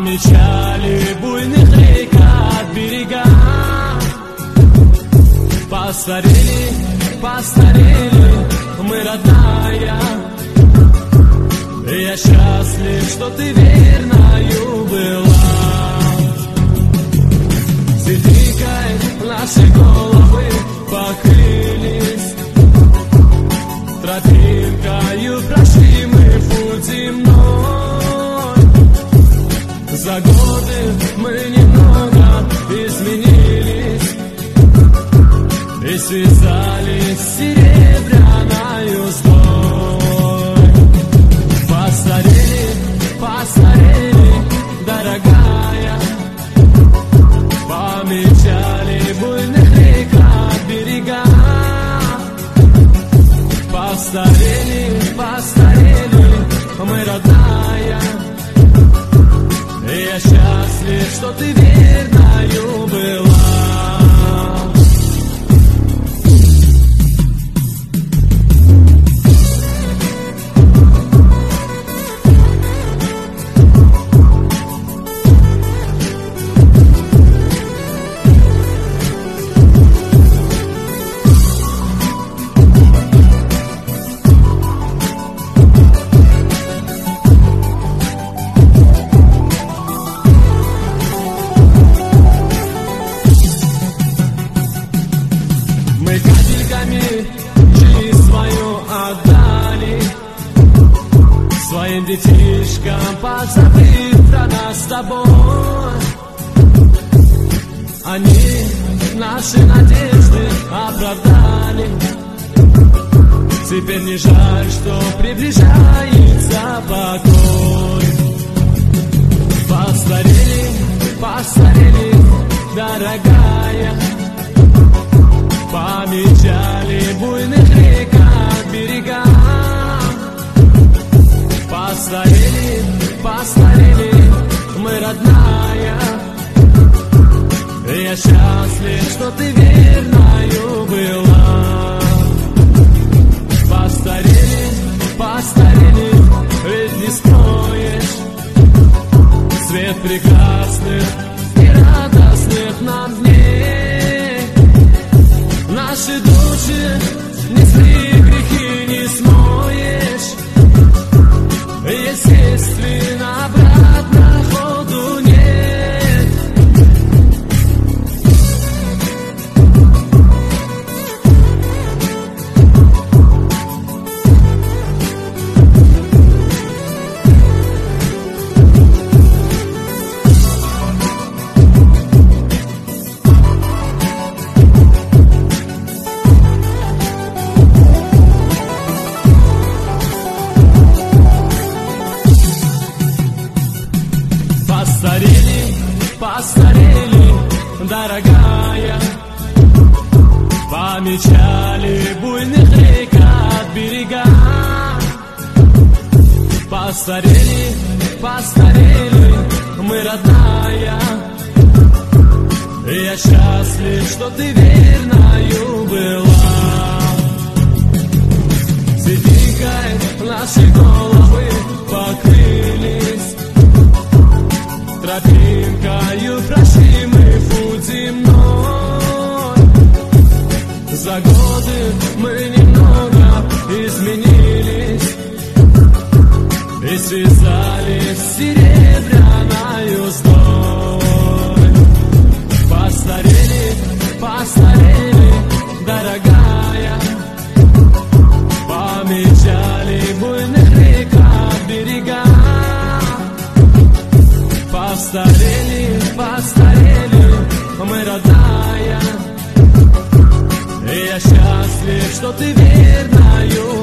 Помечали буйных рек от берега. Постарели, постарели мы, родная. Я счастлив, что ты верною была. Светикой наши головы покрылись, тропинкою прошли мы путь земной. За годы мы немного изменились и связались с серебряною узлой. Постарели, постарели, дорогая, помечали буйных рек от берега. Постарели, постарели мы, родная. Я счастлив, что ты верною была. Мы капельками жизнь свою отдали, своим детишкам позабыв про нас с тобой. Они наши надежды оправдали. Теперь не жаль, что приближается покой. Постарели, постарели, дорогая, помечали буйных рек от берега. Постарели, постарели мы, родная. Я счастлив, что ты верною была. Постарели, постарели, ведь не скроешь свет прекрасных и радостных нам дней. Наши души несли грехи, не смоешь. Естественно, обратно ходу нет. Постарели, постарели, дорогая, помечали буйных рек от берега. Постарели, постарели мы, родная. Я счастлив, что ты верною была. Светикой наши головы покрылись, тропинкою прошли мы путь земной. За годы мы немного изменились и связались с серебряною узлой. Постарели, постарели, дорогая, помечали буйных рек от берега. Постарели, постарели мы, родная. Я счастлив, что ты верною